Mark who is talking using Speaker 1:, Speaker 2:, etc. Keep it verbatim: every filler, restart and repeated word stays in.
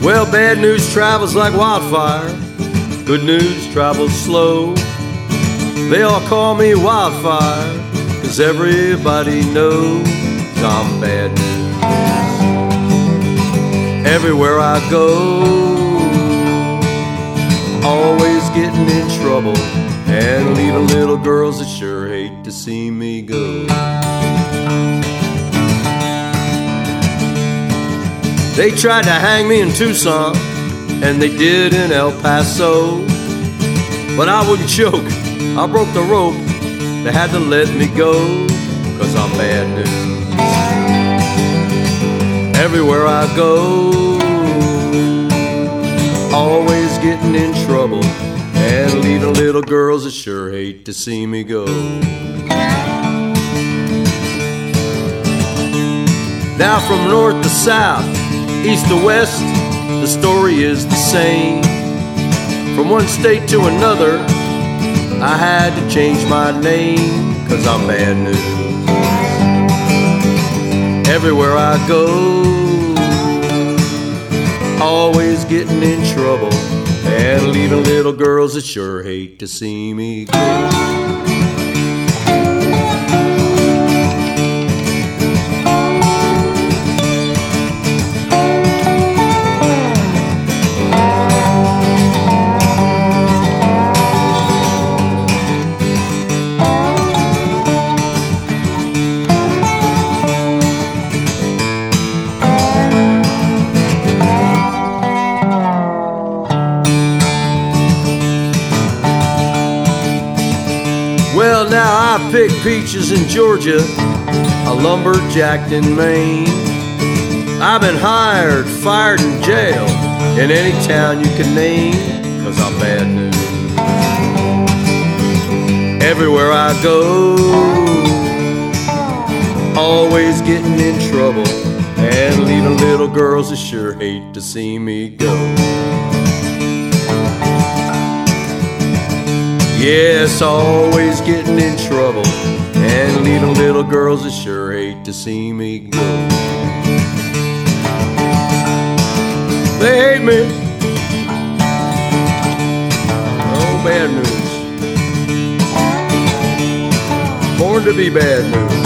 Speaker 1: Well, bad news travels like wildfire, good news travels slow. They all call me Wildfire, 'cause everybody knows I'm bad news. Everywhere I go, always getting in trouble, and leaving little girls that sure hate to see me go. They tried to hang me in Tucson, and they did in El Paso, but I wouldn't choke, I broke the rope. They had to let me go, 'cause I'm bad news. Everywhere I go, always getting in trouble, and leaving little girls that sure hate to see me go. Now from north to south, east to west, the story is the same. From one state to another, I had to change my name, 'cause I'm bad news. Everywhere I go, always getting in trouble, and leaving little girls that sure hate to see me go. Well, now I pick peaches in Georgia, I lumberjacked in Maine. I've been hired, fired, and jailed in any town you can name, 'cause I'm bad news. Everywhere I go, always getting in trouble, and leaving little girls that sure hate to see me go. Yes, always getting in trouble, and leaving little girls that sure hate to see me go. They hate me. Oh, bad news. Born to be bad news.